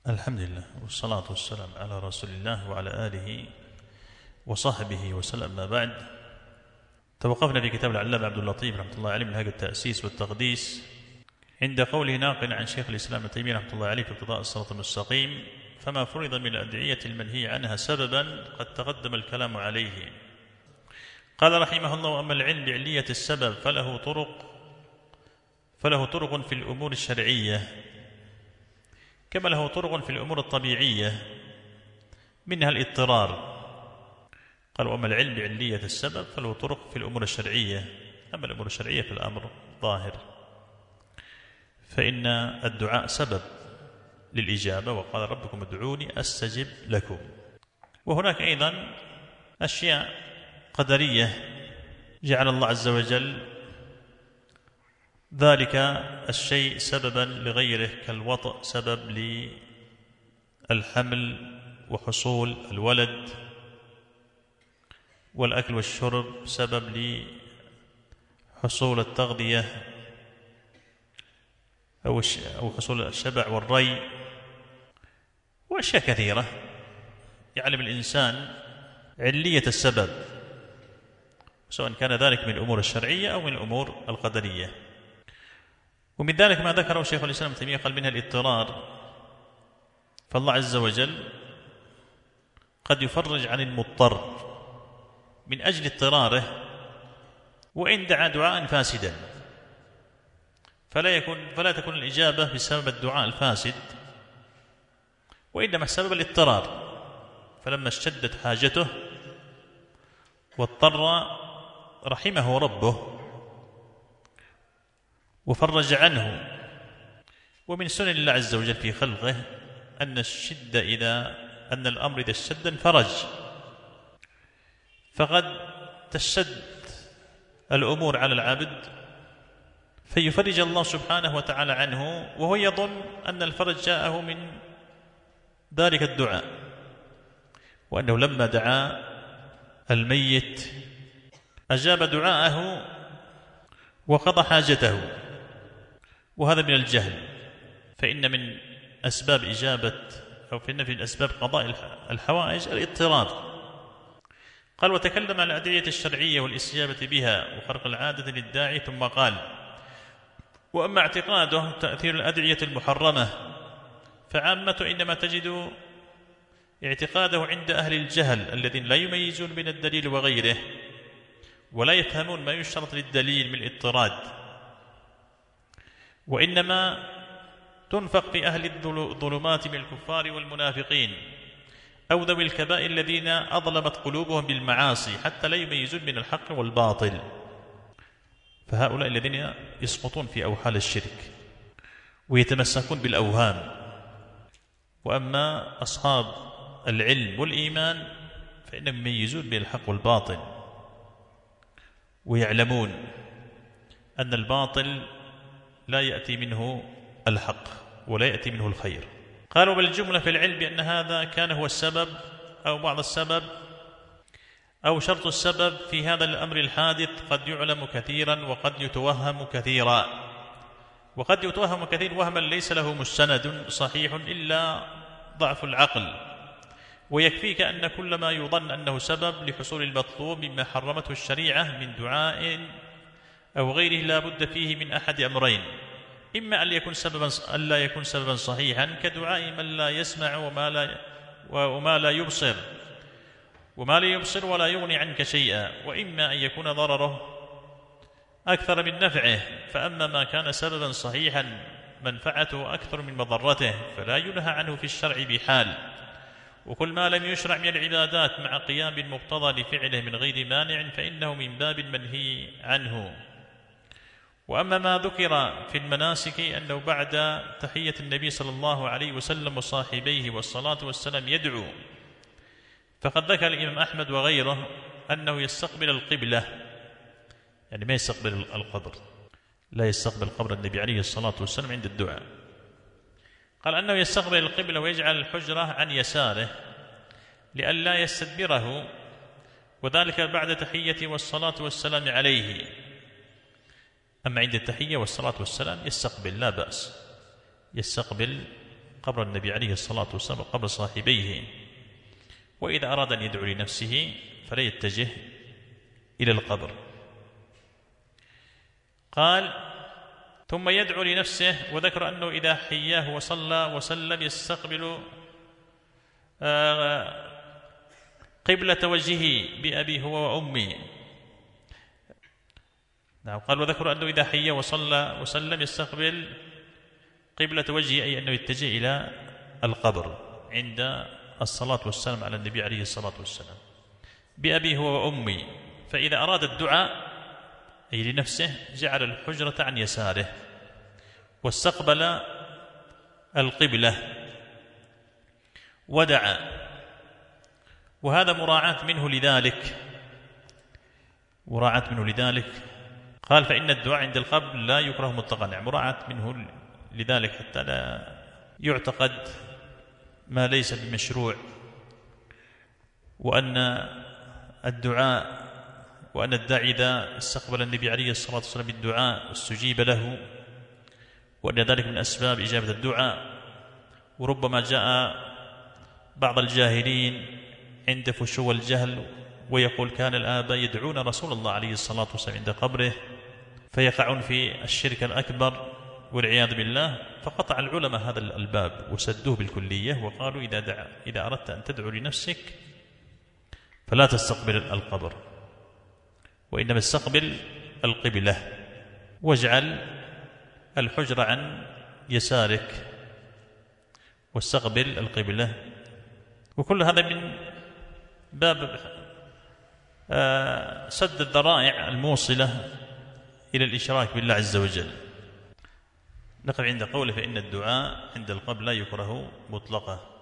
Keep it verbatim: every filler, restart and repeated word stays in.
الحمد لله والصلاة والسلام على رسول الله وعلى آله وصحبه وسلم. ما بعد، توقفنا في كتاب العلامة عبد اللطيف رحمة الله عليه منهاج التأسيس والتقديس عند قوله ناقلا عن شيخ الإسلام ابن تيمية رحمة الله عليه في اقتضاء الصراط المستقيم: فما فرض من الأدعية المنهي عنها سببا قد تقدم الكلام عليه. قال رحمه الله: أما العلم بعلية السبب فله طرق فله طرق في الأمور الشرعية كما له طرق في الأمور الطبيعية، منها الاضطرار. قال: وأما العلم بعلية السبب فله طرق في الأمور الشرعية. أما الأمور الشرعية في الأمر ظاهر، فإن الدعاء سبب للإجابة، وقال: ربكم ادعوني أستجب لكم. وهناك أيضا أشياء قدرية جعل الله عز وجل ذلك الشيء سببا لغيره، كالوطء سبب للحمل وحصول الولد، والأكل والشرب سبب لحصول التغذية أو حصول الشبع والري، وأشياء كثيرة يعلم الإنسان علية السبب، سواء كان ذلك من الأمور الشرعية أو من الأمور القدرية. ومن ذلك ما ذكره شيخ الإسلام ابن تيمية، قال: منها الاضطرار، فالله عز وجل قد يفرج عن المضطر من أجل اضطراره، وإن دعا دعاء فاسدا فلا يكون فلا تكون الإجابة بسبب الدعاء الفاسد، وإنما سبب الاضطرار. فلما اشتدت حاجته واضطر رحمه ربه وفرج عنه. ومن سنن الله عز وجل في خلقه أن الشدة إذا أن الأمر إذا اشتد انفرج، فقد تشد الأمور على العبد فيفرج الله سبحانه وتعالى عنه، وهو يظن أن الفرج جاءه من ذلك الدعاء، وأنه لما دعا الميت أجاب دعاءه وقضى حاجته. وهذا من الجهل، فإن من أسباب إجابة أو فإن في أسباب قضاء الحوائج الاضطرار. قال: وتكلم عن الأدعية الشرعية والاستجابة بها وخرق العادة للداعي، ثم قال: وأما اعتقاده تأثير الأدعية المحرمة فعامة إنما تجد اعتقاده عند أهل الجهل الذين لا يميزون بين الدليل وغيره، ولا يفهمون ما يشترط للدليل من الاضطراد، وإنما تنفق في أهل الظلمات من الكفار والمنافقين أو ذوي الكبائر الذين أظلمت قلوبهم بالمعاصي حتى لا يميزون بين الحق والباطل، فهؤلاء الذين يسقطون في أوحال الشرك ويتمسكون بالأوهام. وأما أصحاب العلم والإيمان فإنهم يميزون بين الحق والباطل، ويعلمون أن الباطل لا يأتي منه الحق ولا يأتي منه الخير. قالوا: بالجملة في العلم بأن هذا كان هو السبب أو بعض السبب أو شرط السبب في هذا الأمر الحادث قد يعلم كثيرا وقد يتوهم كثيرا، وقد يتوهم كثير وهما ليس له مستند صحيح إلا ضعف العقل. ويكفيك أن كل ما يظن أنه سبب لحصول المطلوب مما حرمته الشريعة من دعاء أو غيره لا بد فيه من أحد أمرين: إما أن يكون سببا ألا يكون سببا صحيحا كدعاء من لا يسمع وما لا وما لا يبصر وما لا يبصر ولا يغني عنك شيئا، وإما أن يكون ضرره أكثر من نفعه. فأما ما كان سببا صحيحا منفعته أكثر من مضرته فلا ينهى عنه في الشرع بحال. وكل ما لم يشرع من العبادات مع قيام بالمقتضى لفعله من غير مانع فإنه من باب المنهي عنه. وأما ما ذكر في المناسك أنه بعد تحية النبي صلى الله عليه وسلم وصاحبيه والصلاة والسلام يدعو، فقد ذكر الإمام أحمد وغيره أنه يستقبل القبلة، يعني ما يستقبل القبر، لا يستقبل قبر النبي عليه الصلاة والسلام عند الدعاء. قال أنه يستقبل القبلة ويجعل الحجرة عن يساره لئلا يستدبره، وذلك بعد تحية والصلاة والسلام عليه. أما عند التحية والصلاة والسلام يستقبل لا بأس، يستقبل قبر النبي عليه الصلاة والسلام وقبر صاحبيه. وإذا أراد أن يدعو لنفسه فلا يتجه إلى القبر. قال ثم يدعو لنفسه، وذكر أنه إذا حياه وصلى وسلم يستقبل قبلة وجهه بأبي هو وأمي. نعم. قال وذكر أنه إذا حياه وصلى وسلم يستقبل قبلة وجهه، أي أنه يتجه إلى القبر عند الصلاة والسلام على النبي عليه الصلاة والسلام بأبي هو وأمي. فإذا أراد الدعاء أي لنفسه جعل الحجرة عن يساره واستقبل القبلة ودعا، وهذا مراعاة منه لذلك مراعاة منه لذلك قال فإن الدعاء عند القبر لا يكره مطلقا، يعني مراعاة منه لذلك حتى لا يعتقد ما ليس بمشروع، وأن الدعاء وأن الداعي إذا استقبل النبي عليه الصلاة والسلام بالدعاء استجيب له، وأن ذلك من أسباب إجابة الدعاء. وربما جاء بعض الجاهلين عند فشو الجهل ويقول كان الآباء يدعون رسول الله عليه الصلاة والسلام عند قبره فيقعون في الشرك الأكبر والعياذ بالله، فقطع العلماء هذا الباب وسدوه بالكلية وقالوا إذا, دعا إذا أردت أن تدعو لنفسك فلا تستقبل القبر، وإنما استقبل القبلة واجعل الحجرة عن يسارك واستقبل القبلة. وكل هذا من باب سد الذرائع الموصلة إلى الإشراك بالله عز وجل. نقف عند قوله فإن الدعاء عند القبر لا يكره مطلقة.